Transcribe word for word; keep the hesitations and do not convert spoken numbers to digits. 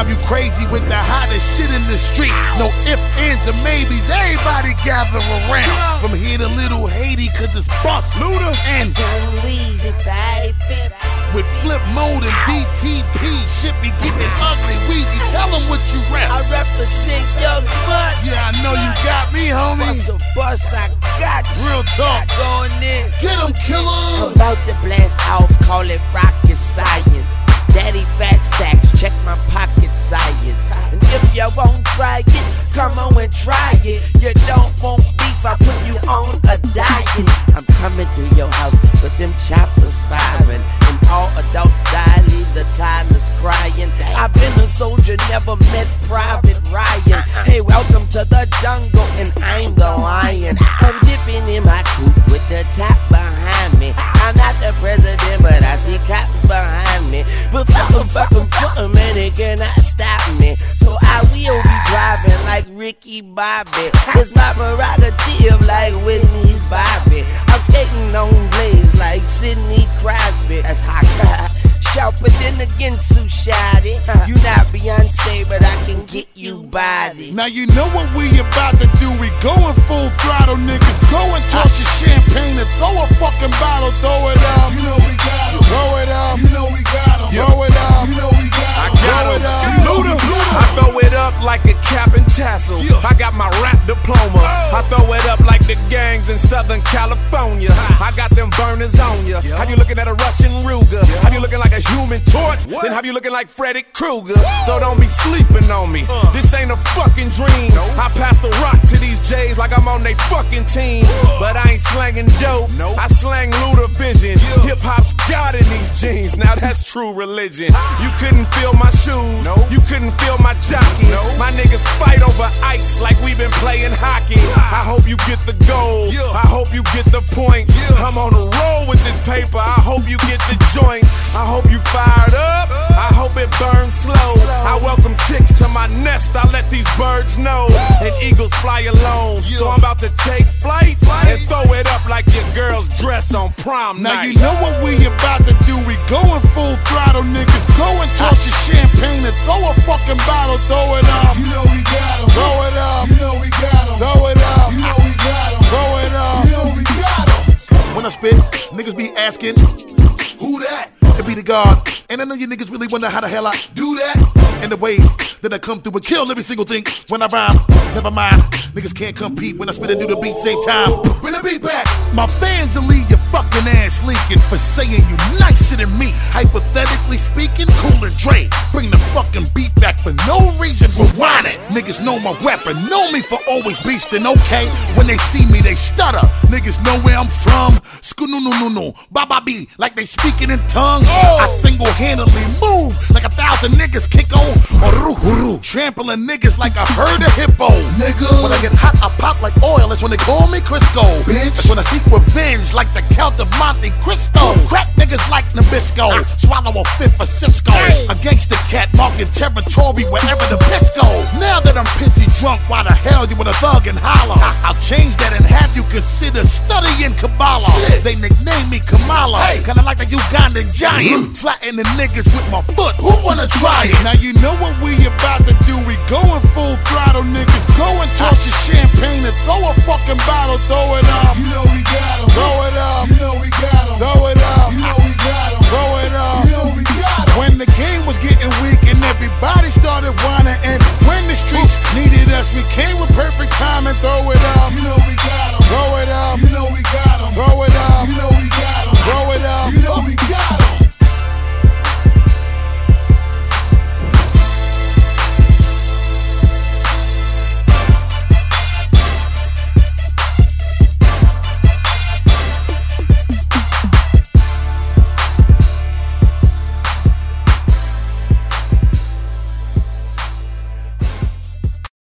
drive you crazy with the hottest shit in the street. No ifs, ands, or maybes, everybody gather around. From here to Little Haiti, cause it's bust. Luda and Weezy, baby. With Flip Mode and D T P, shit be getting ugly. Weezy, tell them what you rap. I represent Young Fun. Yeah, I know you got me, homie. Bust a bus, I got you. Real talk. Going in. Get them, killer. About to blast off, call it rocket science. Daddy fat stacks, check my pocket science. And if you won't try it, come on and try it. You don't want beef, I put you on a diet. I'm coming through your house with them choppers firing. And all adults die, leave the toddlers crying. I've been a soldier, never met Private Ryan. Hey, welcome to the jungle, and I'm the lion. I'm dipping in my coupe with the top behind me. I'm not the president, but I see cops behind me. But fuck em, fuck em, fuck em, and they cannot stop me. So I will be driving like Ricky Bobby. It's my prerogative like Whitney's Bobby. I'm skating on blades like Sidney Crosby. That's hot. Shout, but then again, Sue Shotty. You not Beyonce, but I can get you body. Now you know what we about to do. We going full throttle, niggas. Go and toss your champagne and throw a fucking bottle. Throw it up. You know we got 'em. Throw it up. You know we got 'em. Throw it up. You know we got 'em. I got 'em. Luda. I throw it up like a cap and tassel. I got my rap diploma. I throw it up like the gangs in Southern California. I got them burners on ya. Have you looking at a Russian Ruger? Have you looking like a Human Torch? Then have you looking like Freddy Krueger? So don't be sleeping on me. This ain't a fucking dream. I pass the rock to these J's like I'm on they fucking team. But I ain't slanging dope. I slang Luda vision. Hip hop's God in these jeans. Now that's true religion. You couldn't feel my shoes. You couldn't feel my jockey. My niggas fight over ice like we been playing hockey. I hope you get the goal. I hope you get the point. I'm on a roll with this paper. I hope you get the joint. I hope you fired up. I hope it burns slow. I welcome chicks to my nest. I let these birds know. And eagles fly alone. So I'm about to take flight and throw it up like your girl's dress on prom night. Now you know what we about to do. We going full throttle, niggas. Go and toss your champagne and throw a fucking bottle. Throw it up. You know we got 'em. Throw it up. You know we got 'em. Throw it up. You know we got 'em. Throw it up. You know we got 'em. When I spit, niggas be asking, who that? It be the God. And I know you niggas really wonder how the hell I do that. And the way that I come through and kill every single thing when I rhyme. Never mind, niggas can't compete when I spit and do the beat same time. Bring the beat back. My fans will leave your fucking ass leaking for saying you nicer than me. Hypothetically speaking, Cool and Dre. Bring the fucking beat back for no reason. Rewind it. Niggas know my weapon. Know me for always beastin', okay? When they see me, they stutter. Niggas know where I'm from. Skoo-no-no-no-no. Ba-ba-bee. Like they speaking in tongue. Oh. I single-handedly move like a thousand niggas kick on. Uru-uru. Trampling niggas like a herd of hippo. Nigga. When I get hot, I pop like oil. That's when they call me Crisco. Bitch. That's when I seek revenge like the Count of Monte Cristo. Crack niggas like Nabisco. Swallow a fifth of Cisco. Hey. A gangster cat marking territory wherever the piss go. Now that I'm pissy drunk, why the hell you with a thug and holler? I I'll change that and have you consider studying Kabbalah. Shit. They nickname me Kamala. Hey. Kinda like a Ugandan giant. Flatten the niggas with my foot. Who wanna try it? Now you know what we about to do. We going full throttle, niggas. Go and toss your champagne and throw a fucking bottle. Throw it up. You know we got 'em. Throw it up. You know we got 'em. Throw it up. You know we got 'em. Throw it up. You know we got 'em. When the game was getting weak and everybody